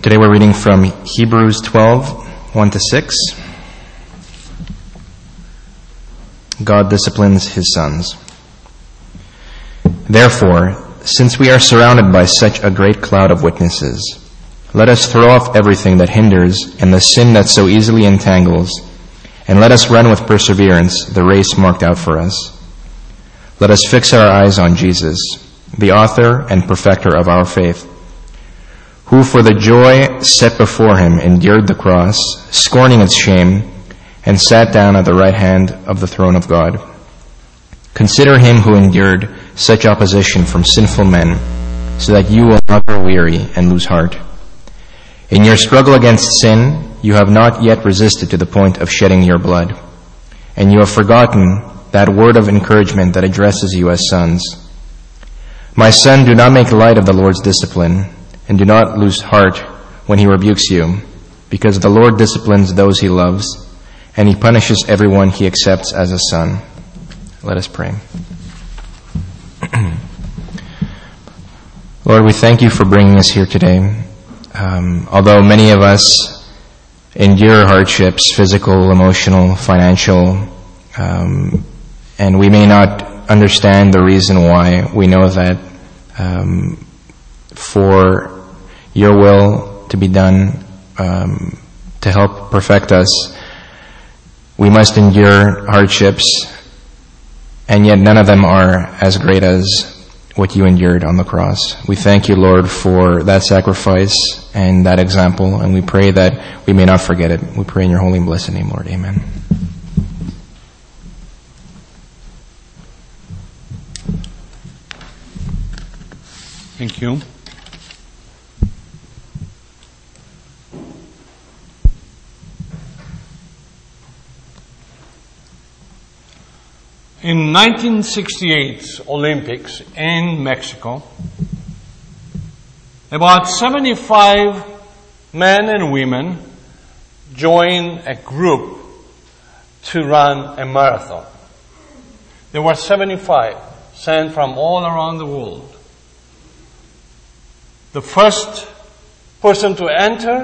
Today we're reading from Hebrews 12, 1-6. God disciplines His sons. Therefore, since we are surrounded by such a great cloud of witnesses, let us throw off everything that hinders and the sin that so easily entangles, and let us run with perseverance the race marked out for us. Let us fix our eyes on Jesus, the author and perfecter of our faith, who for the joy set before Him endured the cross, scorning its shame, and sat down at the right hand of the throne of God. Consider Him who endured such opposition from sinful men, so that you will not grow weary and lose heart. In your struggle against sin, you have not yet resisted to the point of shedding your blood, and you have forgotten that word of encouragement that addresses you as sons. My son, do not make light of the Lord's discipline, and do not lose heart when He rebukes you, because the Lord disciplines those He loves, and He punishes everyone He accepts as a son. Let us pray. Lord, we thank You for bringing us here today. Although many of us endure hardships, physical, emotional, financial, and we may not understand the reason why, we know that for Your will to be done, to help perfect us, we must endure hardships, and yet none of them are as great as what You endured on the cross. We thank You, Lord, for that sacrifice and that example, and we pray that we may not forget it. We pray in Your holy and blessed name, Lord. Amen. Thank you. In 1968 Olympics in Mexico, about 75 men and women joined a group to run a marathon. There were 75 sent from all around the world. The first person to enter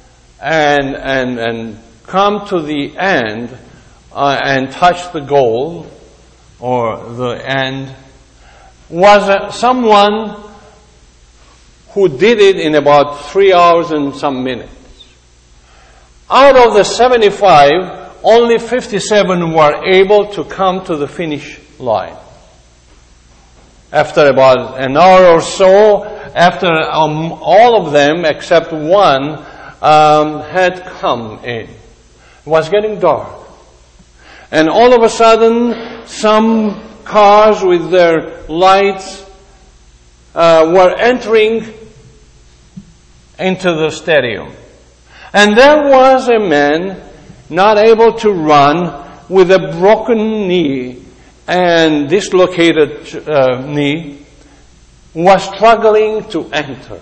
and come to the end and touch the goal or the end was someone who did it in about 3 hours and some minutes. Out of the 75, only 57 were able to come to the finish line. After about an hour or so, after all of them except one had come in. It was getting dark. And all of a sudden, some cars with their lights were entering into the stadium. And there was a man not able to run with a broken knee and dislocated knee, was struggling to enter.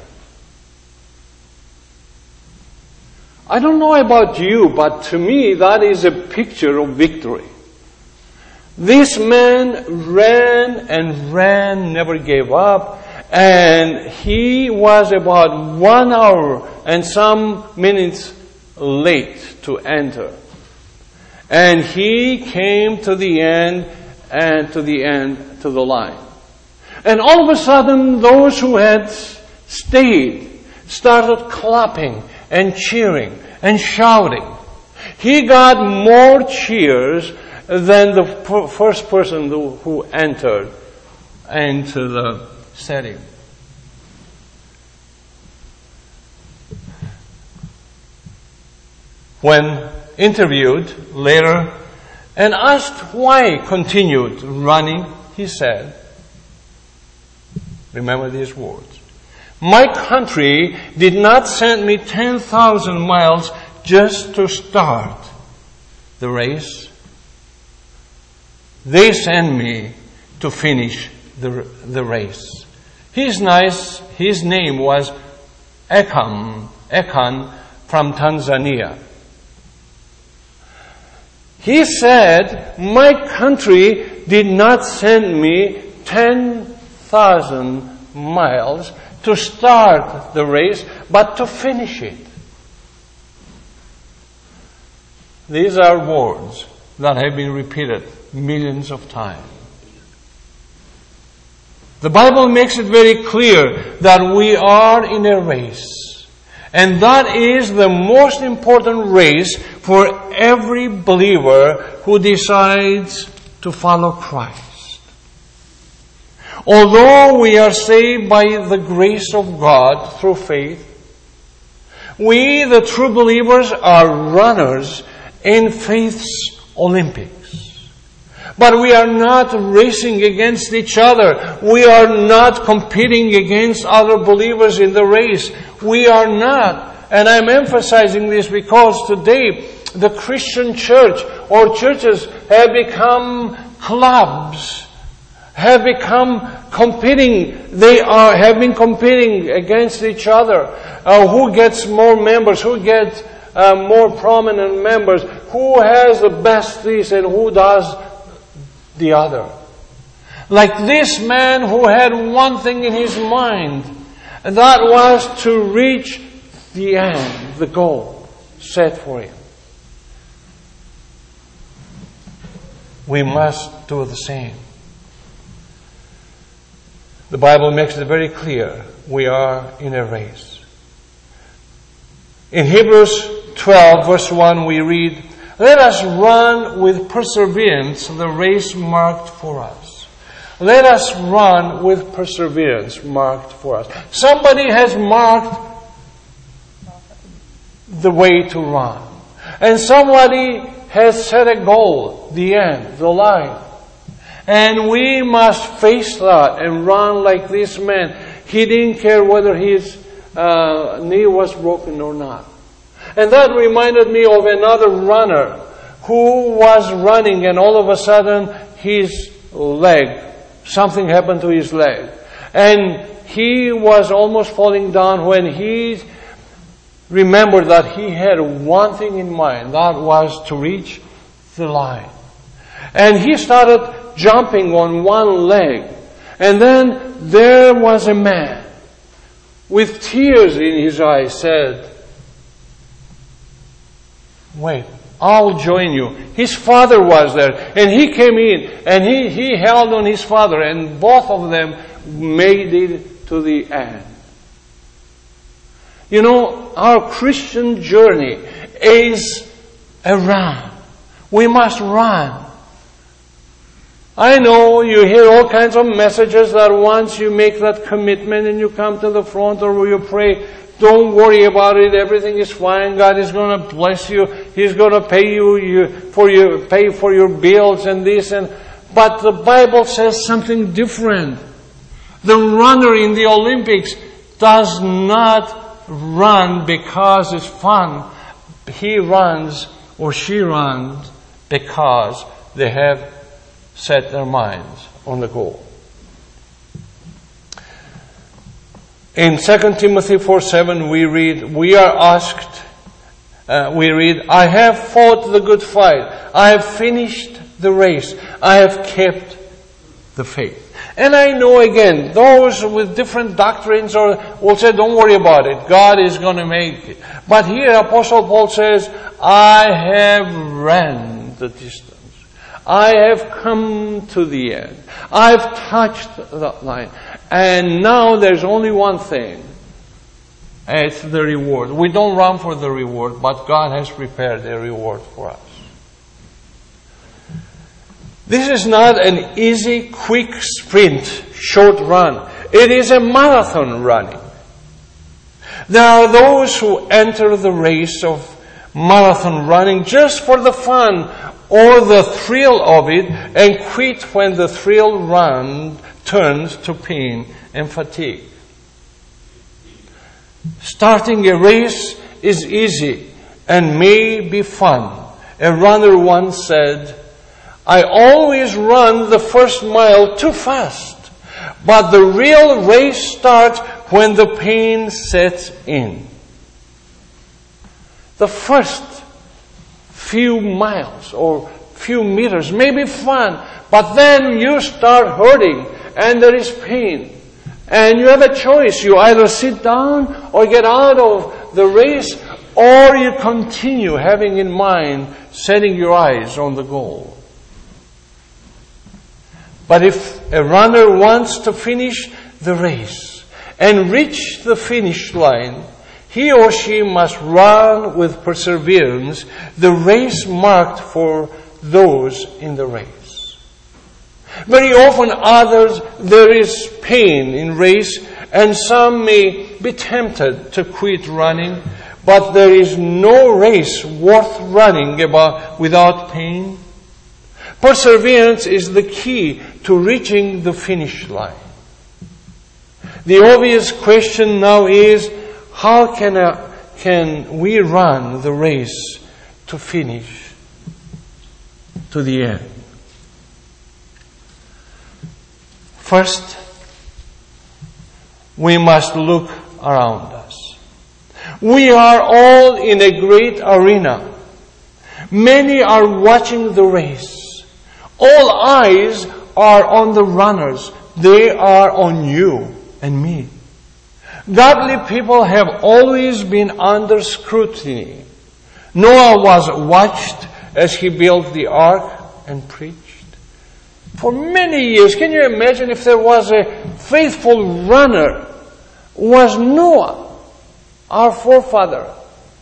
I don't know about you, but to me that is a picture of victory. This man ran and ran, never gave up, and he was about 1 hour and some minutes late to enter. And he came to the end to the line. And all of a sudden, those who had stayed started clapping and cheering and shouting. He got more cheers than the first person who entered into the stadium. When interviewed later and asked why continued running, he said, remember these words, "My country did not send me 10,000 miles just to start the race. They sent me to finish the race." His name was Ekan from Tanzania. He said, "My country did not send me 10,000 miles to start the race, but to finish it. These are words that have been repeated millions of times. The Bible makes it very clear that we are in a race. And that is the most important race for every believer who decides to follow Christ. Although we are saved by the grace of God through faith, we, the true believers, are runners in faith's Olympics. But we are not racing against each other. We are not competing against other believers in the race. We are not. And I'm emphasizing this because today the Christian church or churches have become clubs, have become competing. They have been competing against each other. Who gets more members? Who gets more prominent members? Who has the best this and who does the other? Like this man who had one thing in his mind, and that was to reach the end, the goal set for him. We must do the same. The Bible makes it very clear we are in a race. In Hebrews 12 verse 1 we read, "Let us run with perseverance the race marked for us." Let us run with perseverance marked for us. Somebody has marked the way to run. And somebody has set a goal, the end, the line. And we must face that and run like this man. He didn't care whether his knee was broken or not. And that reminded me of another runner who was running and all of a sudden his leg, something happened to his leg. And he was almost falling down when he remembered that he had one thing in mind, that was to reach the line. And he started jumping on one leg. And then there was a man with tears in his eyes said, "Wait, I'll join you." His father was there, and he came in, and he held on his father, and both of them made it to the end. You know, our Christian journey is a run. We must run. I know you hear all kinds of messages that once you make that commitment and you come to the front or you pray, don't worry about it. Everything is fine. God is going to bless you. He's going to pay pay for your bills and this and. But the Bible says something different. The runner in the Olympics does not run because it's fun. He runs or she runs because they have set their minds on the goal. In 2 Timothy 4:7 we read, "I have fought the good fight. I have finished the race. I have kept the faith." And I know again, those with different doctrines will say, don't worry about it. God is going to make it. But here Apostle Paul says, "I have ran the distance. I have come to the end. I've touched that line. And now there's only one thing. It's the reward." We don't run for the reward, but God has prepared a reward for us. This is not an easy, quick sprint, short run. It is a marathon running. There are those who enter the race of marathon running just for the fun or the thrill of it and quit when the thrill run turns to pain and fatigue. Starting a race is easy and may be fun. A runner once said, "I always run the first mile too fast, but the real race starts when the pain sets in." The first few miles or few meters may be fun, but then you start hurting and there is pain And you have a choice. You either sit down or get out of the race, or you continue having in mind setting your eyes on the goal. But if a runner wants to finish the race and reach the finish line, he or she must run with perseverance the race marked for those in the race. Very often there is pain in race, and some may be tempted to quit running, but there is no race worth running without pain. Perseverance is the key to reaching the finish line. The obvious question now is, how can we run the race to finish, to the end? First, we must look around us. We are all in a great arena. Many are watching the race. All eyes are on the runners. They are on you and me. Godly people have always been under scrutiny. Noah was watched as he built the ark and preached. For many years, can you imagine if there was a faithful runner? Was Noah, our forefather.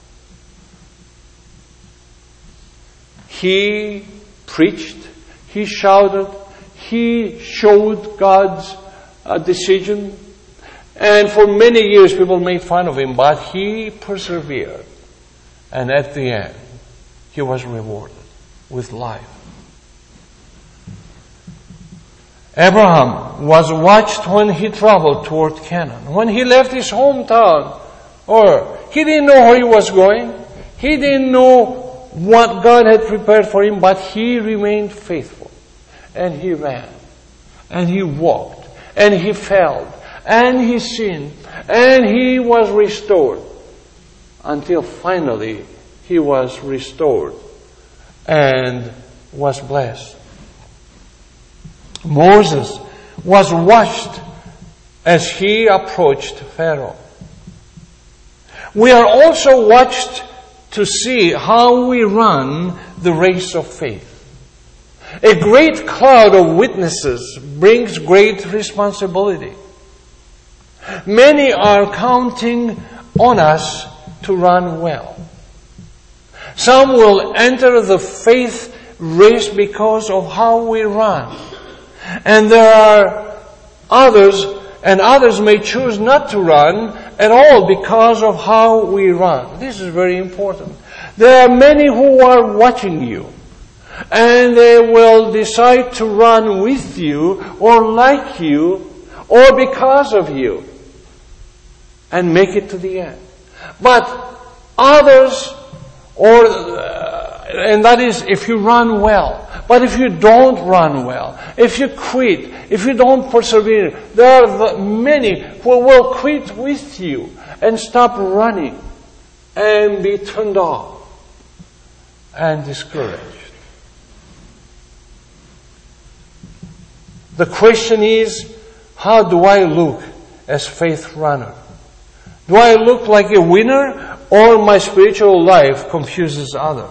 He preached, he shouted, he showed God's decision. And for many years people made fun of him, but he persevered. And at the end, he was rewarded with life. Abraham was watched when he traveled toward Canaan. When he left his hometown, he didn't know where he was going. He didn't know what God had prepared for him, but he remained faithful. And he ran. And he walked. And he fell. And he sinned. And he was restored. Until finally he was restored and was blessed. Moses was watched as he approached Pharaoh. We are also watched to see how we run the race of faith. A great cloud of witnesses brings great responsibility. Many are counting on us to run well. Some will enter the faith race because of how we run. And there are others may choose not to run at all because of how we run. This is very important. There are many who are watching you, and they will decide to run with you or like you or because of you and make it to the end. But others, and that is if you run well. But if you don't run well, if you quit, if you don't persevere, there are many who will quit with you and stop running and be turned off and discouraged. The question is, how do I look as faith runner? Do I look like a winner, or my spiritual life confuses others?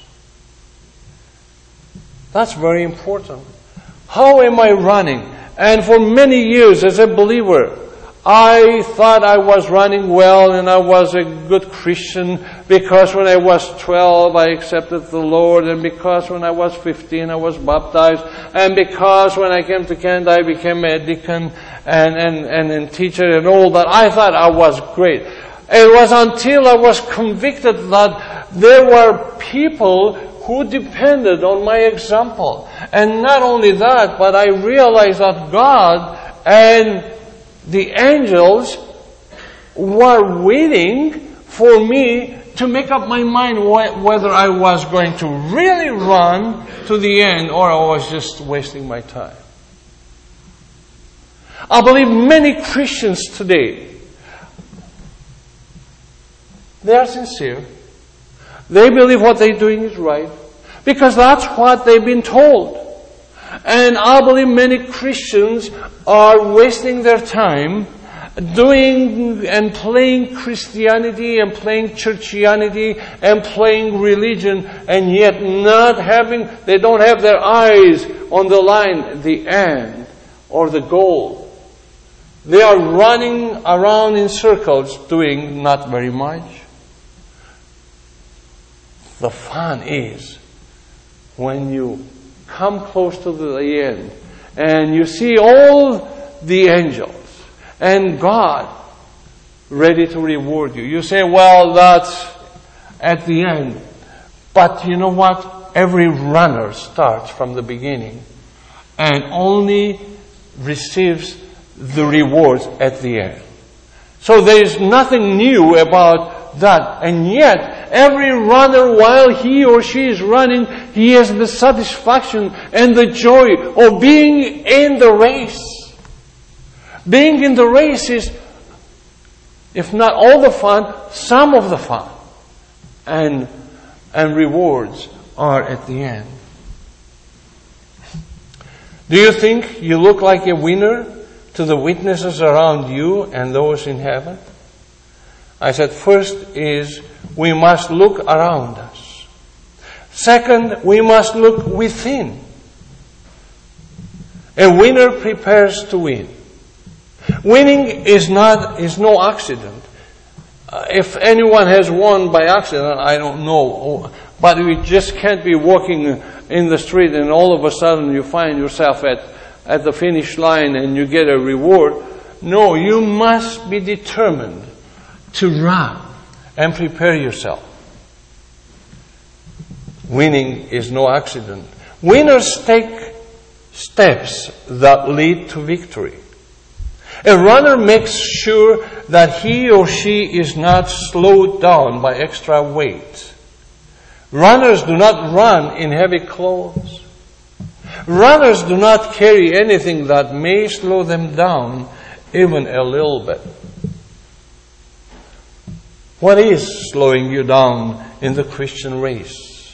That's very important. How am I running? And for many years as a believer, I thought I was running well and I was a good Christian because when I was 12 I accepted the Lord, and because when I was 15 I was baptized, and because when I came to Canada I became a deacon and teacher and all that. I thought I was great. It was until I was convicted that there were people who depended on my example. And not only that, but I realized that God and the angels were waiting for me to make up my mind whether I was going to really run to the end or I was just wasting my time. I believe many Christians today, they are sincere. They believe what they're doing is right because that's what they've been told. And I believe many Christians are wasting their time doing and playing Christianity and playing churchianity and playing religion, and yet they don't have their eyes on the line, the end, or the goal. They are running around in circles doing not very much. The fun is when you come close to the end and you see all the angels and God ready to reward you. You say, well, that's at the end. But you know what? Every runner starts from the beginning and only receives the rewards at the end. So there is nothing new about that. And yet, every runner, while he or she is running, he has the satisfaction and the joy of being in the race. Being in the race is, if not all the fun, some of the fun. And rewards are at the end. Do you think you look like a winner to the witnesses around you and those in heaven? I said, first is we must look around us. Second, we must look within. A winner prepares to win. Winning is no accident. If anyone has won by accident, I don't know. But you just can't be walking in the street and all of a sudden you find yourself at the finish line and you get a reward. No, you must be determined to run and prepare yourself. Winning is no accident. Winners take steps that lead to victory. A runner makes sure that he or she is not slowed down by extra weight. Runners do not run in heavy clothes. Runners do not carry anything that may slow them down even a little bit. What is slowing you down in the Christian race?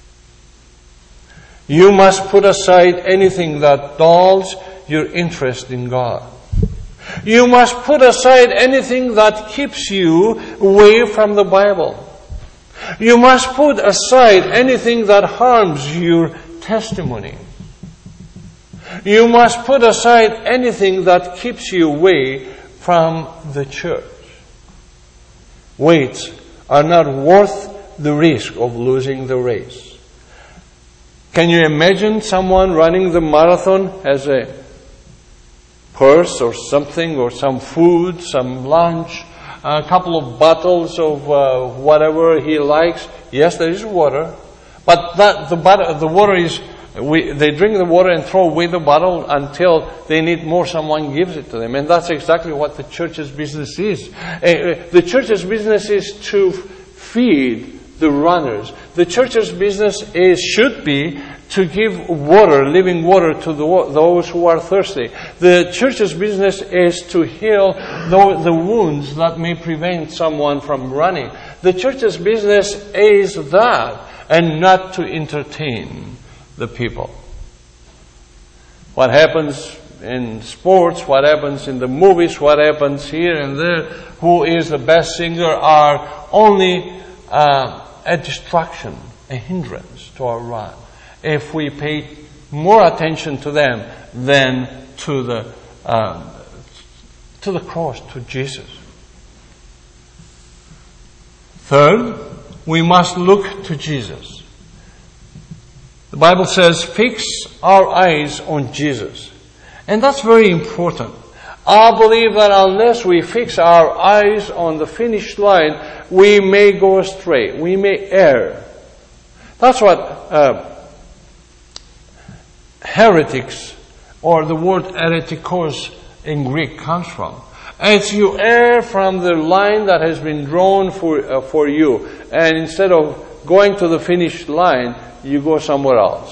You must put aside anything that dulls your interest in God. You must put aside anything that keeps you away from the Bible. You must put aside anything that harms your testimony. You must put aside anything that keeps you away from the church. Weights are not worth the risk of losing the race. Can you imagine someone running the marathon as a purse or something, or some food, some lunch, a couple of bottles of whatever he likes? Yes, there is water, but the water is, they drink the water and throw away the bottle until they need more, someone gives it to them. And that's exactly what the church's business is. The church's business is to feed the runners. The church's business should be to give water, living water, to those who are thirsty. The church's business is to heal the wounds that may prevent someone from running. The church's business is that, and not to entertain the people. What happens in sports, what happens in the movies, what happens here and there, who is the best singer, are only a distraction, a hindrance to our run, if we pay more attention to them than to the cross, to Jesus. Third, we must look to Jesus. The Bible says, fix our eyes on Jesus. And that's very important. I believe that unless we fix our eyes on the finish line, we may go astray. We may err. That's what heretics, or the word heretikos in Greek, comes from. As you err from the line that has been drawn for you, and instead of going to the finish line, you go somewhere else.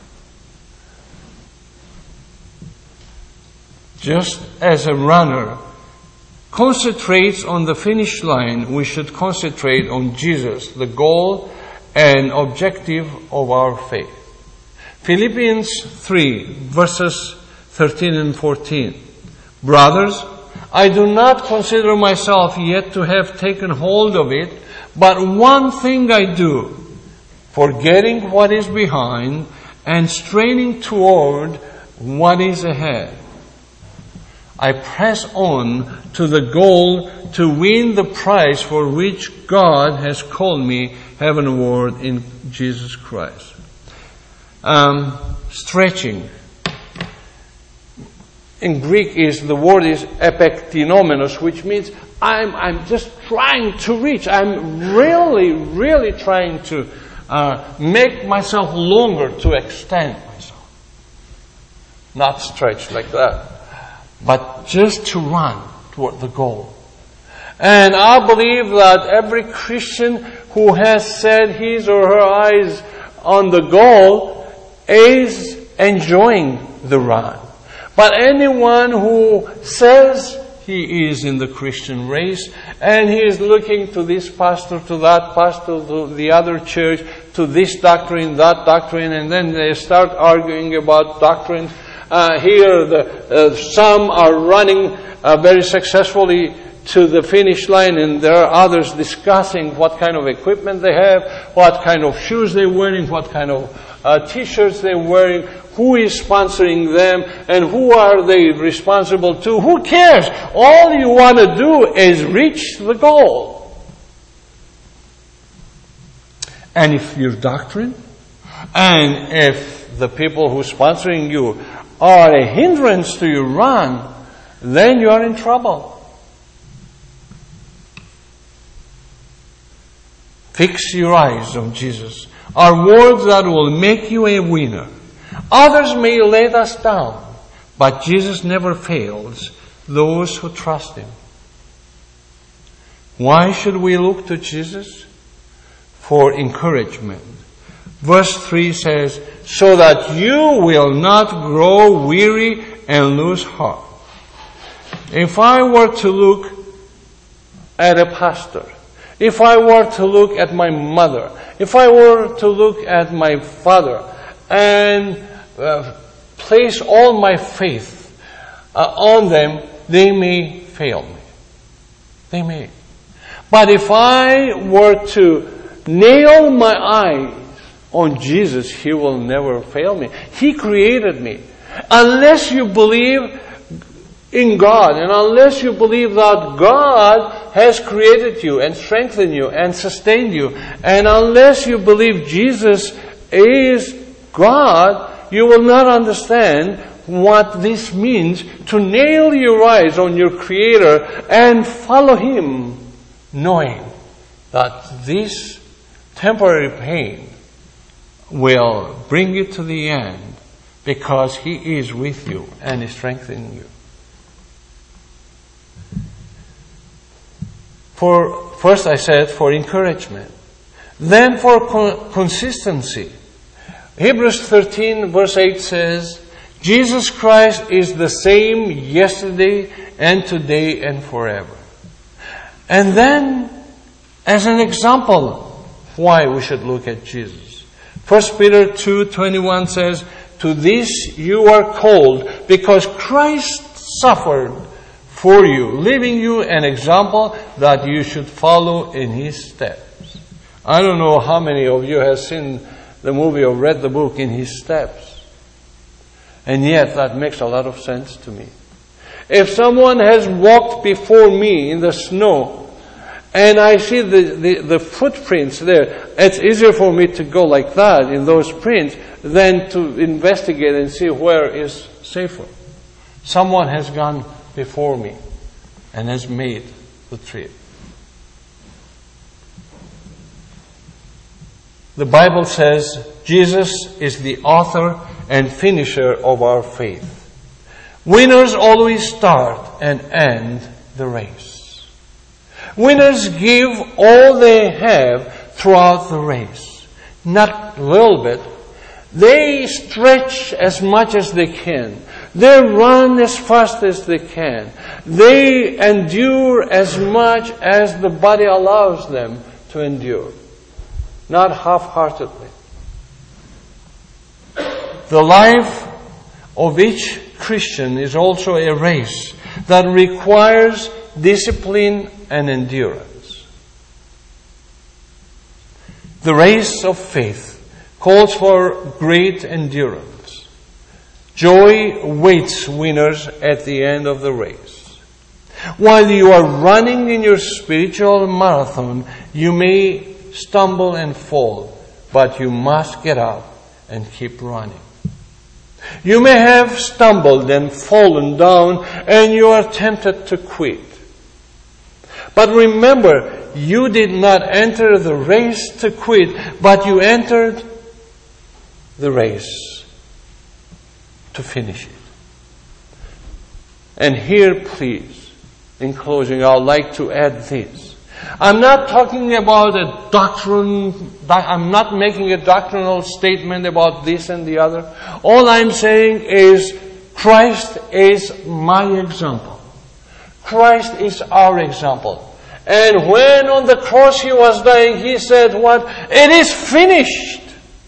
Just as a runner concentrates on the finish line, we should concentrate on Jesus, the goal and objective of our faith. Philippians 3, verses 13 and 14. Brothers, I do not consider myself yet to have taken hold of it, but one thing I do, forgetting what is behind and straining toward what is ahead. I press on to the goal to win the prize for which God has called me heavenward in Jesus Christ. Stretching. In Greek the word is epektinommenos, which means I'm just trying to reach. I'm really trying to make myself longer, to extend myself. Not stretch like that, but just to run toward the goal. And I believe that every Christian who has set his or her eyes on the goal is enjoying the run. But anyone who says he is in the Christian race and he is looking to this pastor, to that pastor, to the other church, to this doctrine, that doctrine, and then they start arguing about doctrine. Some are running very successfully to the finish line, and there are others discussing what kind of equipment they have, what kind of shoes they're wearing, what kind of t-shirts they're wearing, who is sponsoring them, and who are they responsible to. Who cares? All you want to do is reach the goal. And if your doctrine, and if the people who are sponsoring you are a hindrance to your run, then you are in trouble. Fix your eyes on Jesus are words that will make you a winner. Others may let us down, but Jesus never fails those who trust Him. Why should we look to Jesus? For encouragement. Verse 3 says, so that you will not grow weary and lose heart. If I were to look at a pastor, if I were to look at my mother, if I were to look at my father and place all my faith on them, they may fail me. They may. But if I were to nail my eyes on Jesus, He will never fail me. He created me. Unless you believe in God, and unless you believe that God has created you and strengthened you and sustained you, and unless you believe Jesus is God, you will not understand what this means to nail your eyes on your Creator and follow Him, knowing that this temporary pain will bring you to the end because He is with you and is strengthening you. First I said for encouragement. Then for consistency. Hebrews 13 verse 8 says, Jesus Christ is the same yesterday and today and forever. And then, as an example, why we should look at Jesus. 1 Peter 2:21 says, to this you are called, because Christ suffered for you, leaving you an example that you should follow in His steps. I don't know how many of you have seen the movie or read the book In His Steps. And yet that makes a lot of sense to me. If someone has walked before me in the snow and I see the footprints there, it's easier for me to go like that in those prints than to investigate and see where is safer. Someone has gone before me and has made the trip. The Bible says Jesus is the author and finisher of our faith. Winners always start and end the race. Winners give all they have throughout the race. Not a little bit. They stretch as much as they can. They run as fast as they can. They endure as much as the body allows them to endure. Not half-heartedly. the life of each Christian is also a race that requires discipline and endurance. The race of faith calls for great endurance. Joy waits winners at the end of the race. While you are running in your spiritual marathon, you may stumble and fall, but you must get up and keep running. You may have stumbled and fallen down, and you are tempted to quit. But remember, you did not enter the race to quit, but you entered the race to finish it. And here, please, in closing, I would like to add this. I'm not talking about a doctrine, I'm not making a doctrinal statement about this and the other. All I'm saying is Christ is my example. Christ is our example. And when on the cross He was dying, He said what? It is finished.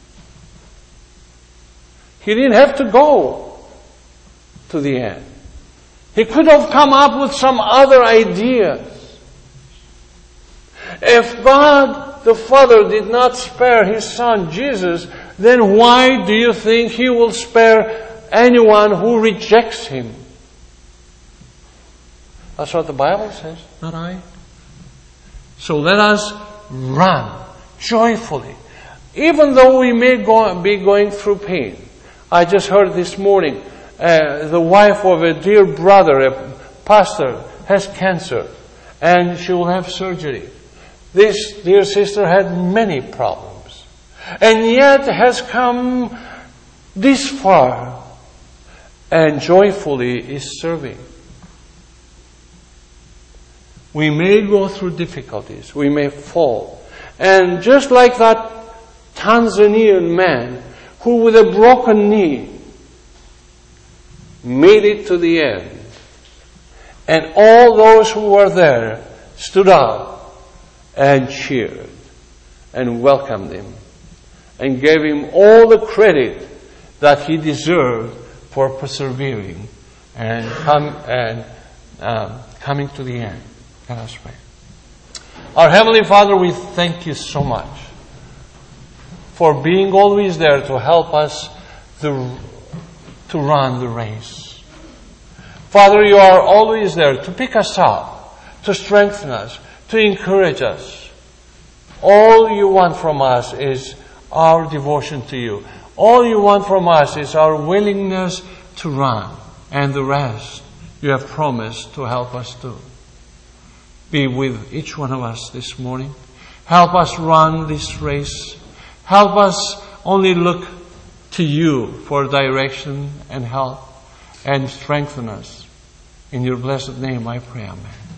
He didn't have to go to the end. He could have come up with some other ideas. If God the Father did not spare His Son Jesus, then why do you think He will spare anyone who rejects Him? That's what the Bible says, not I. So let us run joyfully, even though we may be going through pain. I just heard this morning, the wife of a dear brother, a pastor, has cancer, and she will have surgery. This dear sister had many problems, and yet has come this far, and joyfully is serving. We may go through difficulties, we may fall, and just like that Tanzanian man who with a broken knee made it to the end. And all those who were there stood up and cheered and welcomed him and gave him all the credit that he deserved for persevering and coming to the end. Let us pray. Our Heavenly Father, we thank You so much for being always there to help us to run the race. Father, You are always there to pick us up, to strengthen us, to encourage us. All You want from us is our devotion to You. All You want from us is our willingness to run, and the rest You have promised to help us do. Be with each one of us this morning. Help us run this race. Help us only look to You for direction and help, and strengthen us. In Your blessed name I pray, amen.